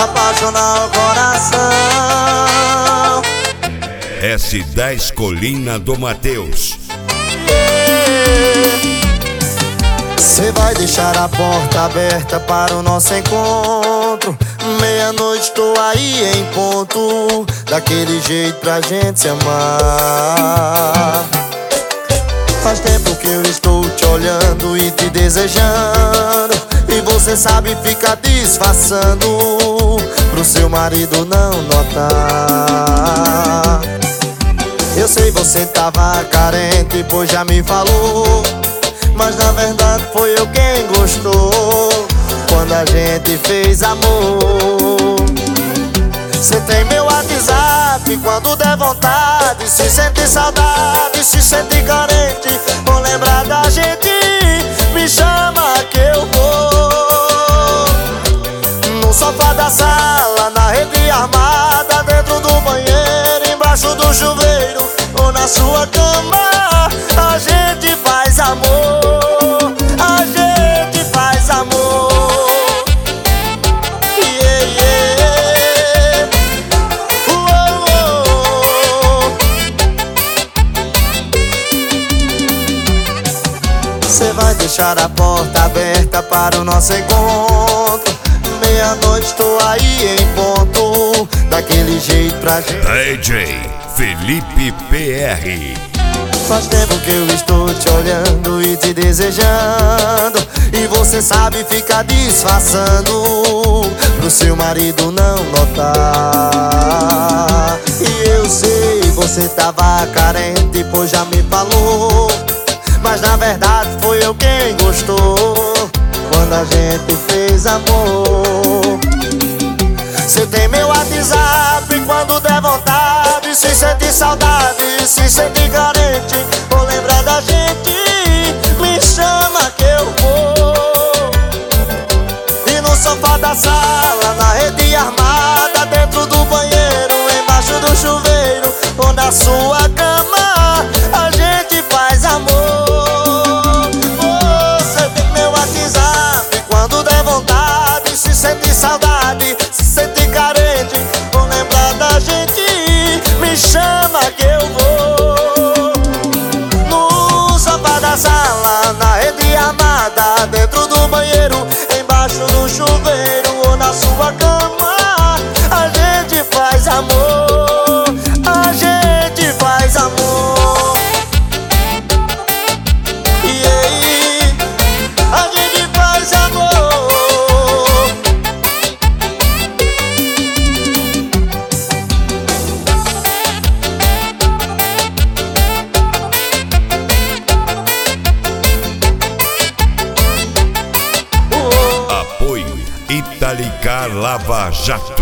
apaixonar o coração. S10 Colina do Mateus. Cê vai deixar a porta aberta para o nosso encontro. Meia-noite tô aí em ponto, daquele jeito pra gente se amar. Faz tempo que eu estou te olhando e te desejando, e você sabe ficar disfarçando pro seu marido não notar. Eu sei você tava carente, pois já me falou, mas na verdade foi eu quem gostou quando a gente fez amor. Cê tem meu WhatsApp, quando der vontade, se sente saudade, se sente carente, ou lembrar da gente, me chama que eu vou. No sofá da sala, na rede armada, dentro do banheiro, embaixo do chuveiro, ou na sua cama, a gente faz amor, a gente faz amor. Yeah, yeah. Uou, uou. Cê vai deixar a porta aberta para o nosso encontro. Meia-noite tô aí em ponto, daquele jeito pra gente. DJ Felipe PR. Faz tempo que eu estou te olhando e te desejando, e você sabe ficar disfarçando pro seu marido não notar. E eu sei, você tava carente, pois já me falou, mas na verdade foi eu quem gostou quando a gente fez amor. Cê tem meu WhatsApp, quando der vontade, se sente saudade, se sente carente, ou lembrar da gente, me chama que eu vou. E no sofá da sala, na rede armada, dentro do banheiro, embaixo do chuveiro, ou na sua cama, a gente faz amor. Você tem meu WhatsApp, quando der vontade, se sente saudade, se sente carente, ou lembrar da gente, me chama que eu vou. No sofá da sala, na rede armada, dentro do banheiro, embaixo do chuveiro, ou na sua cama, a gente faz amor, a gente faz amor. E aí, a gente faz amor. Apoio Italicar Lava Jato.